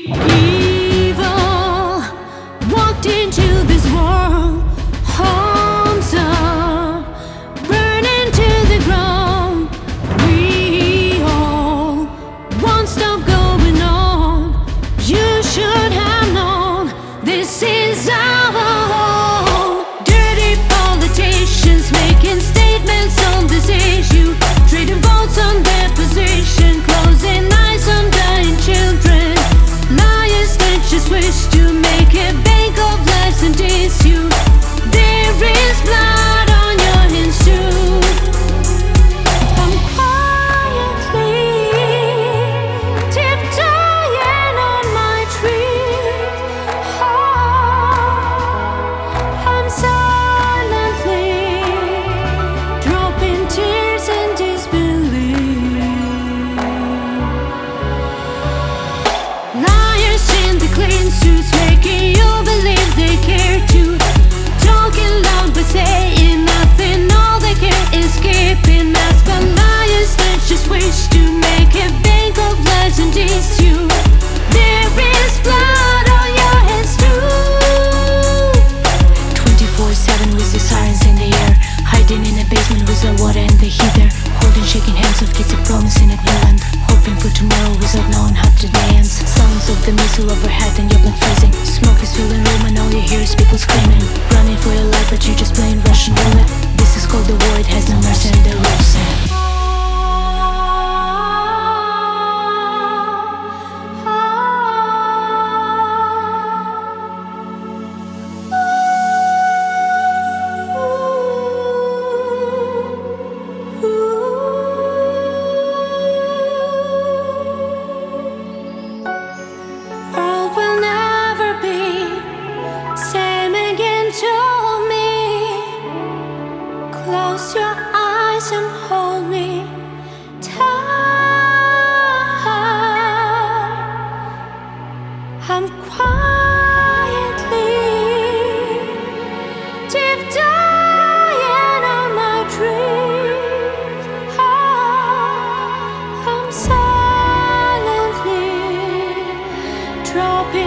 Evil walked into this world, homes are burning to the ground. We all won't stop going on. You should have known this is our home. Dirty politicians making statements on this issue, trading votes on their position, closing eyes on dying children. Liars that just wish to make a bank of lives and diss you. There is blood on your hands too. I'm quietly tiptoeing on my tree. I'm silently dropping tears in disbelief. Liars in the clean suits making you believe they care to, talking loud but saying nothing. All they care is keeping masks. But liars that just wish to make a bank of lies and diss you. There is blood on your hands too. 24/7 with the sirens in the air, hiding in a basement with the water and the heater, holding shaking hands of kids and promising a new land, hoping for tomorrow without knowing how today ends. Sounds of the missile overhead and your blood freezing. Smoke is filling room and all you hear is people screaming, running for your life but you just playing Russian roulette. This is called the war, it has no mercy and the rules set. All will never be same again to me. Close your eyes and hold me tight. I'm quietly tiptoeing on my dreams. I'm silently dropping